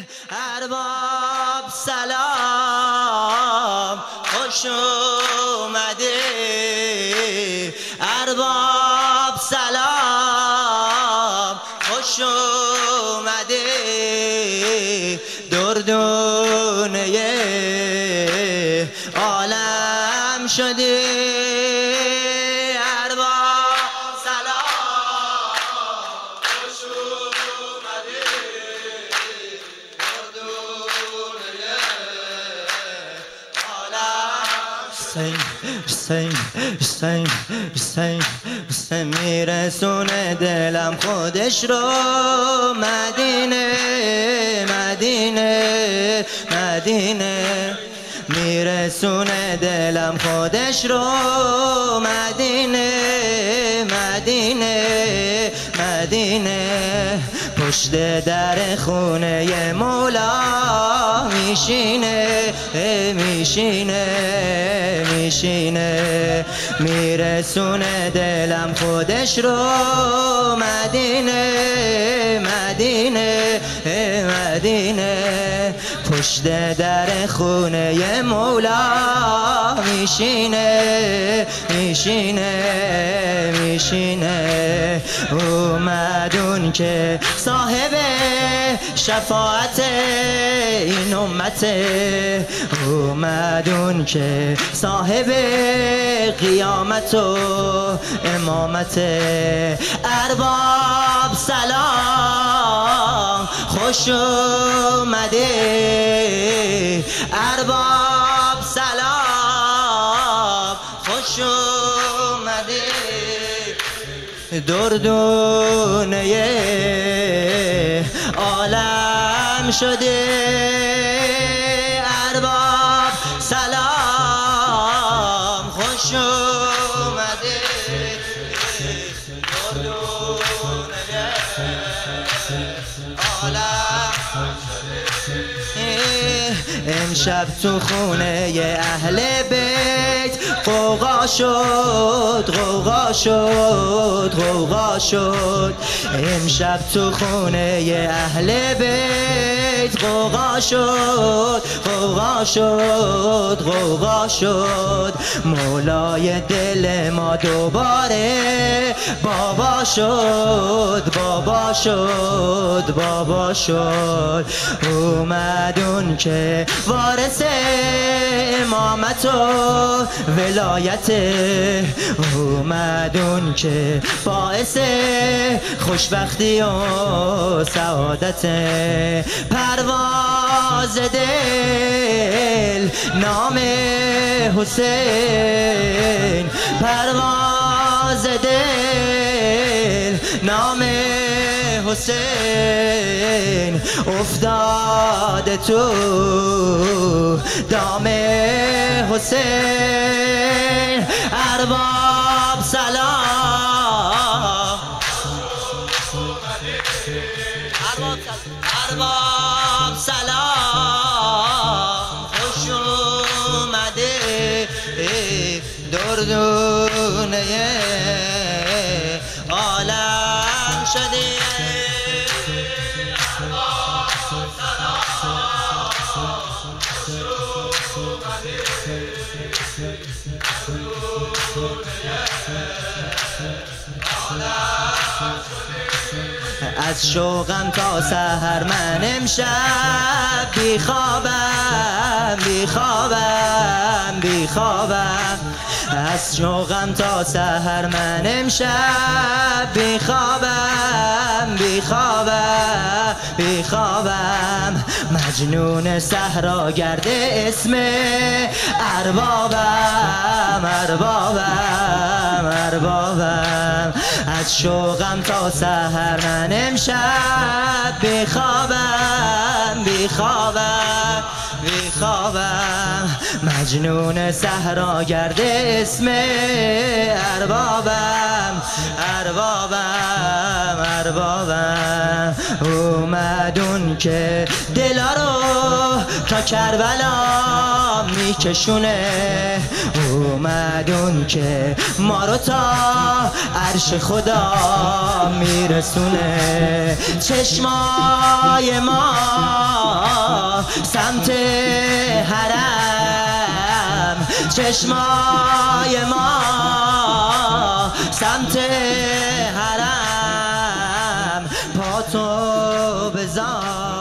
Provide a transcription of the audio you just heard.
ارباب سلام خوش اومده، ارباب سلام خوش اومده، دردونه عالم شده، ارباب سلام خوش اومده، دردونه عالم حسین میرسونه دلم خودش رو، مدینه مدینه مدینه میرسونه دلم خودش رو، مدینه مدینه مدینه پشت در خونه مولا میشینه میشینه میشینه میرسونه دلم خودش رو، مدینه مدینه مدینه پشت در خونه مولا میشینه میشینه میشینه، اومدون که صاحب شفاعت این امته، اومدون که صاحب قیامت و امامت، ارباب سلام خوش اومده، ارباب سلام خوش اومده، دردونه عالم شده، ارباب سلام خوش اومده، دردونه عالم امشب تو خونه اهل بیت غوغا شد غوغا شد غوغا شد، امشب تو خونه اهل بیت غوغا شد غوغا شد غوغا شد، مولای دل ما دوباره بابا شد بابا شد بابا شد، اومدون که وارث امامت و ولایت، اومدون که باعث خوشبختی و سعادت، پرواز دل نام حسین، پرواز دل نام حسین، افتاده تو دام حسین، ارباب سلام ارباب سلام خوش اومده، دردونه عالم شده، از شوقم تا سحر من امشب بیخوابم بیخوابم بیخوابم، از شوقم تا سحر من امشب بیخوابم بیخوابم بیخوابم، مجنون صحراگرد اسم اربابم اربابم اربابم، از شوقم تا سحر من امشب بیخوابم بیخوابم بیخوابم، مجنون صحراگرد اسم اربابم اربابم اربابم، اومدون که دلا رو تا کربلا میکشونه، اومدون که ما رو تا عرش خدا میرسونه، چشمای ما سمت حرم، چشمای ما سمت حرم، پا تو بذار